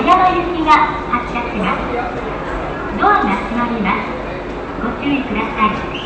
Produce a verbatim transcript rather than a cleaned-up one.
山行きが発車します。ドアが閉まります。ご注意ください。